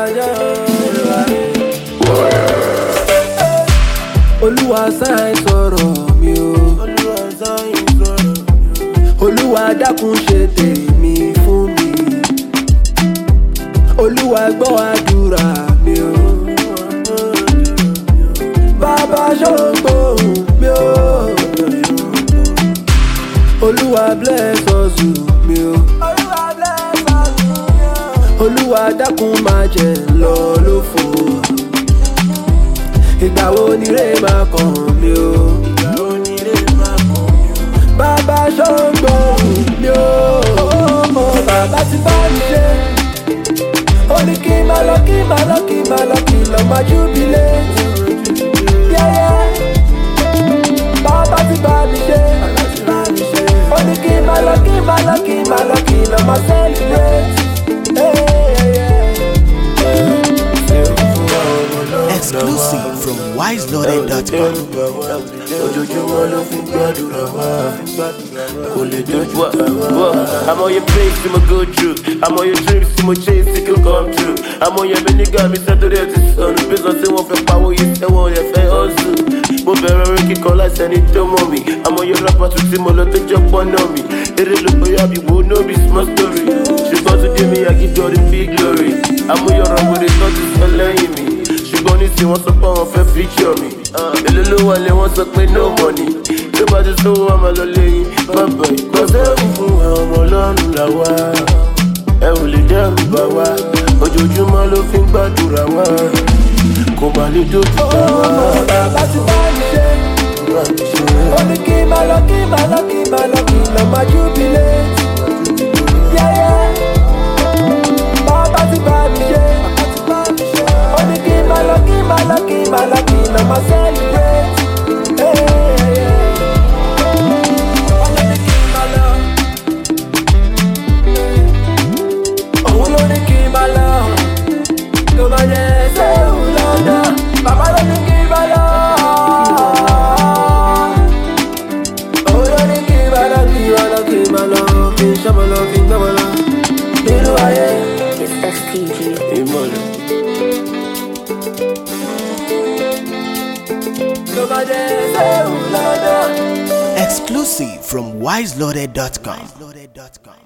Olúwa sáyẹn sọ̀rọ̀ mi o. Olúwa dákun ṣe tèmi fún mi. Olúwa gbọ́ àdúrà mi o. Bàbá ṣògbóhùn mi o. Olúwa bless us mi o. Olúwa dákun má jẹ́ lọ lófo. Ìgbà wo ni rè máa kàn mí o? Bàbá ṣògbóhùn mi o. Bàbá ti bá mi ṣe. Ó ní kí n máa lọ, kí n máa lọ, kí n máa lọ, kí n lọ máa jubilate. Bàbá ti bá mi ṣe. Ó ní kí n máa lọ, kí n máa lọ, kí n máa lọ, kí n lọ máa celebrate. Exclusive from wiseloaded.com. I'm on your face, you go through. I'm on your dreams, you chase, it can come true. I'm on your many got me set to the sun. Business, they want for power, you say, well, you say, also. But very kick all I send it to mommy. I'm on your lap, to see my lot to jump on me. It is look for you, won't know this my story. She got to give me, I give you the big glory. I'm on your run with it, not this allowing me. Ṣùgbọ́n ní tí wọ́n sọ pé wọ́n fẹ́ feature mi. Èlé ló wà lé wọ́n sọ pé no money. Tó bá ti sówó wà máa lọ lẹ́yìn bàbá yìí. Kọ́sẹ́rù fún àwọn ọmọ ọlọ́run làwa. Ẹ ò lè dẹ́rù bà wá. Ojoojúmọ́ ló fi ń gbàdúrà wá. Kò má lè dojú bà wá. Bàbá ti bá mi ṣe. Ó ní kí n máa lọ, kí n máa lọ, kí n máa lọ, kí n lọ máa jubilate. Bàbá ti bá mi ṣe. Ó ní kí n máa lọ, kí n máa lọ, kí n máa lọ, kí n lọ máa celebrate. Ó ní kí n máa lọ. Òun ló ní kí n máa lọ. Tó bá jẹ́ sẹ́wù lọ́dọ̀. Bàbá ló ní kí n máa lọ. Òun ló ní kí n máa lọ, kí n máa lọ, kí n máa lọ. Kí n ṣọ́mọ lọ, kí n gbọ́mọ lọ. Nínú ayé. It's STG. Ìmọ̀lẹ̀. Exclusive from wiseloaded.com.